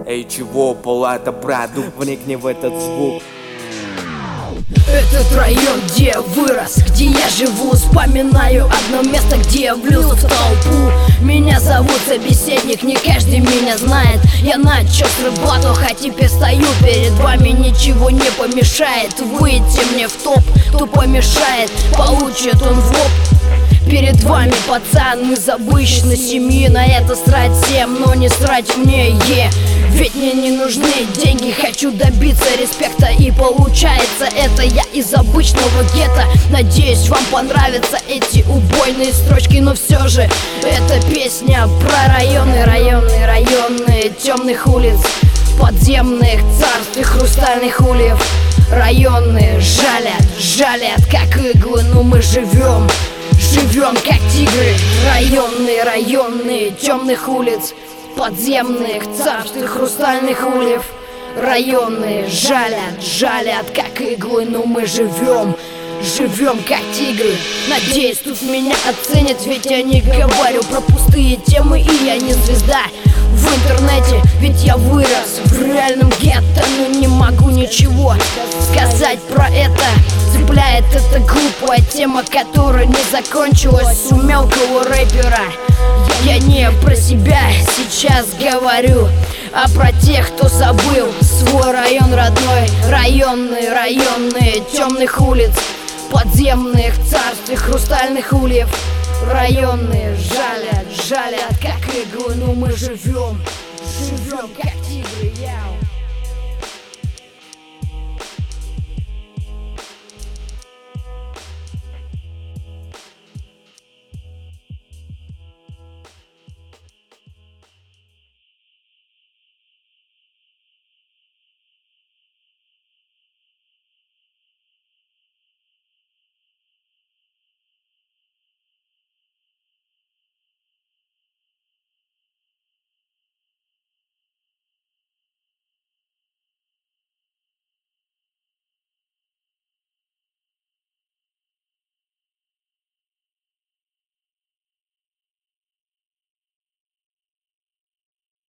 Эй, чего, палата, брату, вникни в этот звук. Этот район, где я вырос, где я живу. Вспоминаю одно место, где я влился в толпу. Меня зовут собеседник, не каждый меня знает. Я начал с батлов, а теперь стою перед вами. Ничего не помешает выйти мне в топ. Кто помешает, получит он в лоб. Перед вами пацан из обычной семьи. На это срать всем, но не срать мне, ведь мне не нужны деньги, хочу добиться респекта. И получается это я из обычного гетто. Надеюсь, вам понравятся эти убойные строчки. Но все же эта песня про районы темных улиц, подземных царств и хрустальных ульев. Районы жалят как иглы, но мы живем как тигры. Районы темных улиц, подземных царств и хрустальных ульев. Районы жалят как иглы, но мы живем как тигры. Надеюсь, тут меня оценят, ведь я не говорю про пустые темы. И я не звезда в интернете, ведь я вырос в реальном гетто. Но не могу ничего сказать про это. Цепляет эта глупая тема, которая не закончилась у мелкого рэпера. Я не про себя сейчас говорю, а про тех, кто забыл свой район родной. Районы темных улиц, подземных царств и хрустальных ульев. Районы жалят как иглы, но мы живем как тигры.